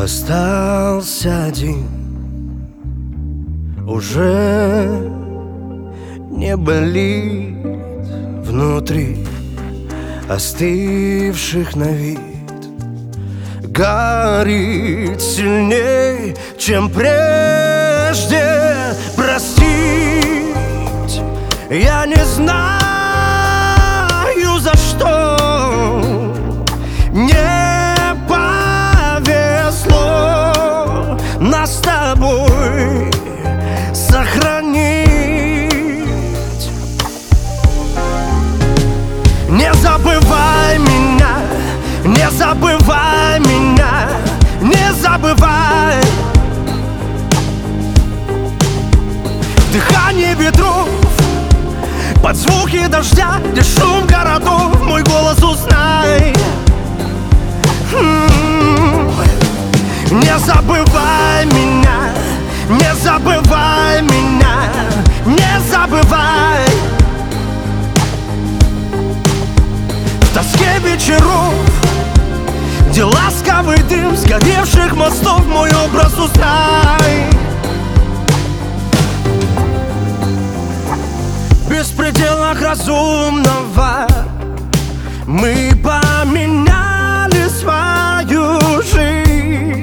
Остался один, уже не болит внутри остывших на вид. Горит сильней, чем прежде. Простить я не знаю за что. Не повезло нас с тобой сохранить. Не забывай меня, не забывай меня, не забывай. Дыхание ветров, под звуки дождя, где шум городов, мой голос узнай. Не забывай меня, не забывай меня, не забывай. В тоске вечеров, где ласковый дым сгоревших мостов, мой образ узнай. В беспределах разумного мы поменяли свою жизнь.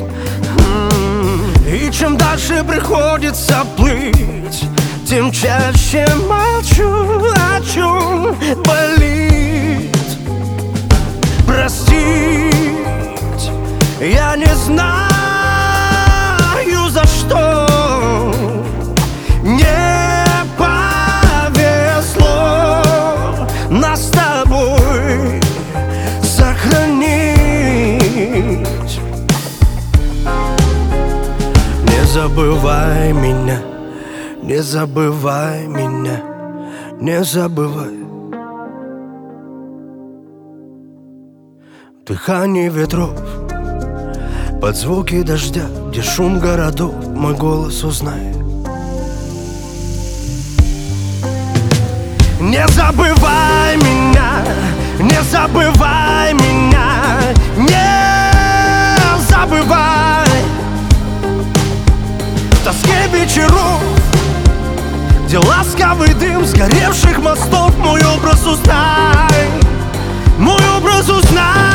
И чем дальше приходится плыть, тем чаще молчу, о чем болит. Простить я не знаю за что. Не повезло нас с тобой сохранить. Не забывай меня, не забывай меня, не забывай. Дыхание ветров, под звуки дождя, где шум городов, мой голос узнай. Не забывай меня, не забывай меня, не забывай. В тоске вечеров, где ласковый дым сгоревших мостов, мой образ узнай, мой образ узнай.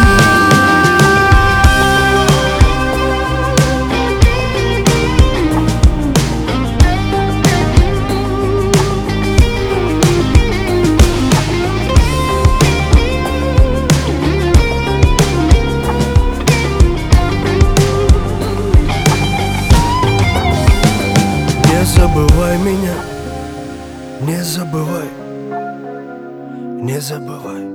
Не забывай меня, не забывай, не забывай.